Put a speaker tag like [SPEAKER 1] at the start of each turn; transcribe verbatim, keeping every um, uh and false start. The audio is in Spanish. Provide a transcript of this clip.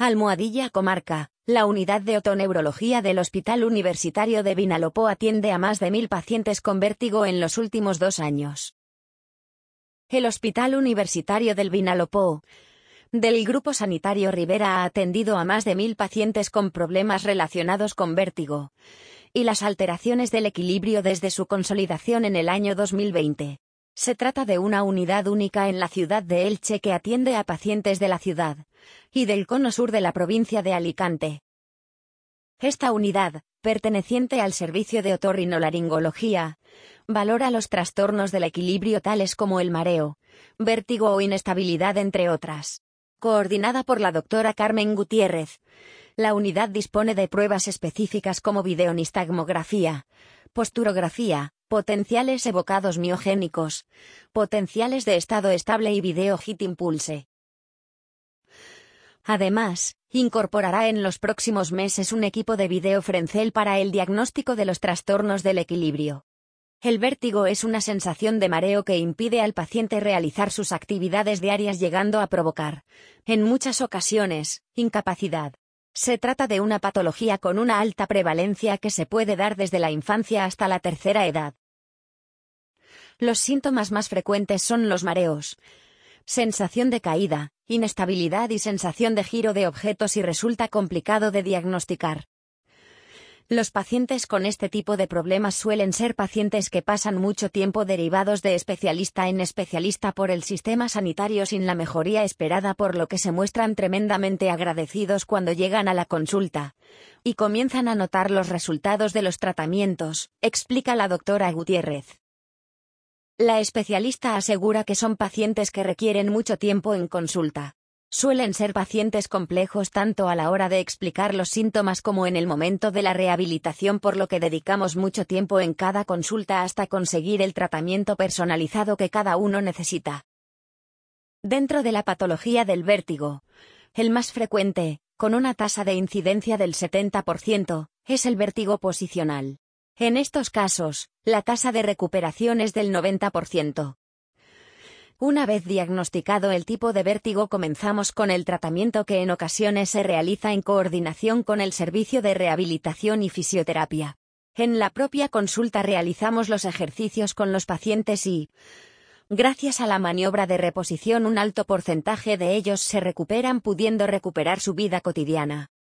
[SPEAKER 1] Almohadilla Comarca. La unidad de otoneurología del Hospital Universitario de Vinalopó atiende a más de mil pacientes con vértigo en los últimos dos años. El Hospital Universitario del Vinalopó, del Grupo Sanitario Rivera, ha atendido a más de mil pacientes con problemas relacionados con vértigo y las alteraciones del equilibrio desde su consolidación en el año dos mil veinte. Se trata de una unidad única en la ciudad de Elche que atiende a pacientes de la ciudad y del cono sur de la provincia de Alicante. Esta unidad, perteneciente al servicio de otorrinolaringología, valora los trastornos del equilibrio tales como el mareo, vértigo o inestabilidad, entre otras. Coordinada por la doctora Carmen Gutiérrez, la unidad dispone de pruebas específicas como videonistagmografía, posturografía, potenciales evocados miogénicos, potenciales de estado estable y video H I T Impulse. Además, incorporará en los próximos meses un equipo de video Frencel para el diagnóstico de los trastornos del equilibrio. El vértigo es una sensación de mareo que impide al paciente realizar sus actividades diarias, llegando a provocar, en muchas ocasiones, incapacidad. Se trata de una patología con una alta prevalencia que se puede dar desde la infancia hasta la tercera edad. Los síntomas más frecuentes son los mareos, sensación de caída, inestabilidad y sensación de giro de objetos, y resulta complicado de diagnosticar. Los pacientes con este tipo de problemas suelen ser pacientes que pasan mucho tiempo derivados de especialista en especialista por el sistema sanitario sin la mejoría esperada, por lo que se muestran tremendamente agradecidos cuando llegan a la consulta y comienzan a notar los resultados de los tratamientos, explica la doctora Gutiérrez. La especialista asegura que son pacientes que requieren mucho tiempo en consulta. Suelen ser pacientes complejos tanto a la hora de explicar los síntomas como en el momento de la rehabilitación, por lo que dedicamos mucho tiempo en cada consulta hasta conseguir el tratamiento personalizado que cada uno necesita. Dentro de la patología del vértigo, el más frecuente, con una tasa de incidencia del setenta por ciento, es el vértigo posicional. En estos casos, la tasa de recuperación es del noventa por ciento. Una vez diagnosticado el tipo de vértigo, comenzamos con el tratamiento, que en ocasiones se realiza en coordinación con el servicio de rehabilitación y fisioterapia. En la propia consulta realizamos los ejercicios con los pacientes y, gracias a la maniobra de reposición, un alto porcentaje de ellos se recuperan, pudiendo recuperar su vida cotidiana.